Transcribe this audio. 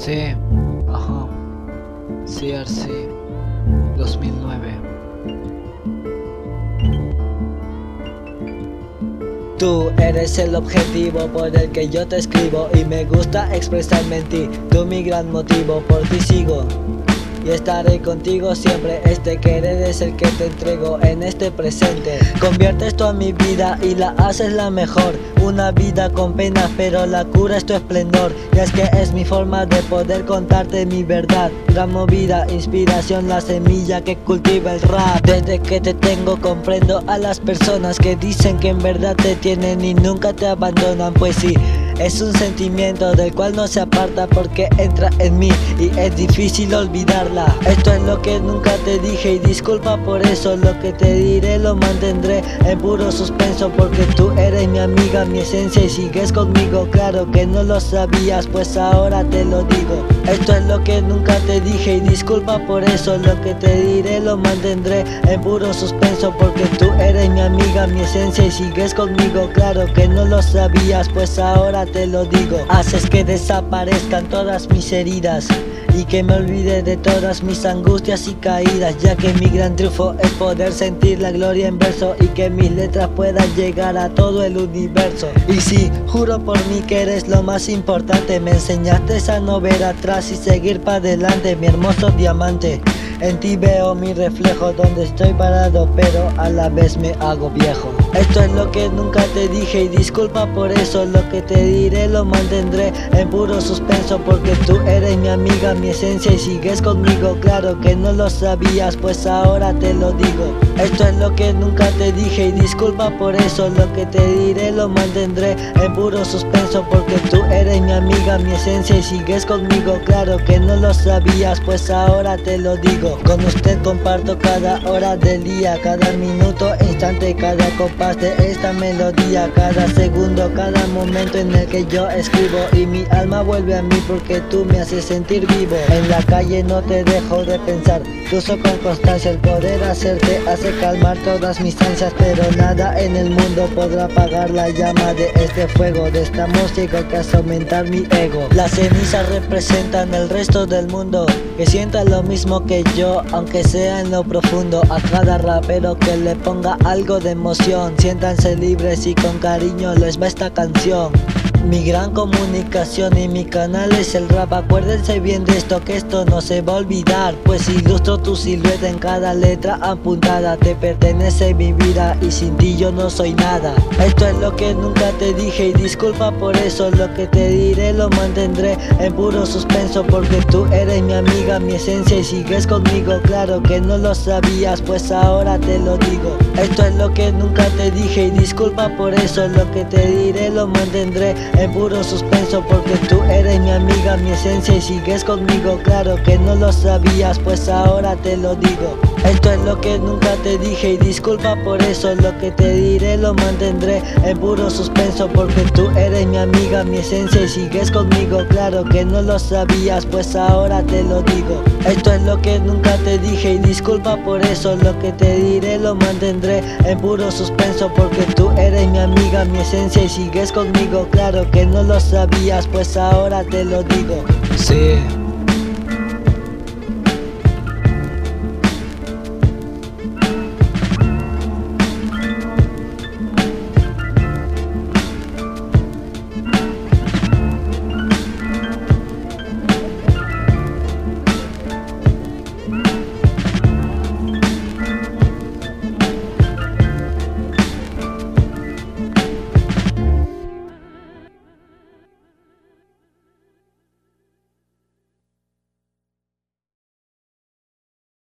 Sí, ajá, CRC 2009. Tú eres el objetivo por el que yo te escribo, y me gusta expresarme en ti. Tú mi gran motivo, por ti sigo y estaré contigo siempre. Este querer es el que te entrego en este presente. Conviertes toda mi vida y la haces la mejor. Una vida con pena, pero la cura es tu esplendor. Y es que es mi forma de poder contarte mi verdad. Gran movida, inspiración, la semilla que cultiva el rap. Desde que te tengo comprendo a las personas que dicen que en verdad te tienen y nunca te abandonan. Pues sí, es un sentimiento del cual no se aparta porque entra en mí y es difícil olvidarla. Esto es lo que nunca te dije y disculpa por eso. Lo que te diré lo mantendré en puro suspenso, porque tú eres mi amiga, mi esencia y sigues conmigo. Claro que no lo sabías, pues ahora te lo digo. Esto es lo que nunca te dije y disculpa por eso. Lo que te diré lo mantendré en puro suspenso, porque tú eres mi amiga, mi esencia y sigues conmigo. Claro que no lo sabías, pues ahora te lo digo. Haces que desaparezcan todas mis heridas y que me olvide de todas mis angustias y caídas, ya que mi gran triunfo es poder sentir la gloria en verso y que mis letras puedan llegar a todo el universo. Y sí, juro por mí que eres lo más importante. Me enseñaste a no ver atrás y seguir para adelante, mi hermoso diamante. En ti veo mi reflejo donde estoy parado, pero a la vez me hago viejo. Esto es lo que nunca te dije y disculpa por eso. Lo que te diré lo mantendré en puro suspenso, porque tú eres mi amiga, mi esencia y sigues conmigo. Claro que no lo sabías, pues ahora te lo digo. Esto es lo que nunca te dije y disculpa por eso. Lo que te diré lo mantendré en puro suspenso, porque tú eres mi amiga, mi esencia y sigues conmigo. Claro que no lo sabías, pues ahora te lo digo. Con usted comparto cada hora del día, cada minuto, instante, cada compás de esta melodía, cada segundo, cada momento en el que yo escribo, y mi alma vuelve a mí porque tú me haces sentir vivo. En la calle no te dejo de pensar, uso con constancia el poder hacerte, hace calmar todas mis ansias, pero nada en el mundo podrá apagar la llama de este fuego, de esta música que hace aumentar mi ego. Las cenizas representan el resto del mundo, que sienta lo mismo que yo, aunque sea en lo profundo. A cada rapero que le ponga algo de emoción, siéntanse libres y con cariño les va esta canción. Mi gran comunicación y mi canal es el rap. Acuérdense bien de esto, que esto no se va a olvidar, pues ilustro tu silueta en cada letra apuntada. Te pertenece mi vida y sin ti yo no soy nada. Esto es lo que nunca te dije y disculpa por eso. Lo que te diré lo mantendré en puro suspenso, porque tú eres mi amiga, mi esencia y sigues conmigo. Claro que no lo sabías, pues ahora te lo digo. Esto es lo que nunca te dije y disculpa por eso. Lo que te diré lo mantendré en puro suspenso, porque tú eres mi amiga, mi esencia y sigues conmigo. Claro que no lo sabías, pues ahora te lo digo. Esto es lo que nunca te dije y disculpa por eso. Lo que te diré lo mantendré en puro suspenso, porque tú eres mi amiga, mi esencia y sigues conmigo. Claro que no lo sabías, pues ahora te lo digo. Esto es lo que nunca te dije y disculpa por eso. Lo que te diré lo mantendré en puro suspenso, porque tú eres mi amiga, mi esencia y sigues conmigo. Claro que no lo sabías, pues ahora te lo digo. Sí.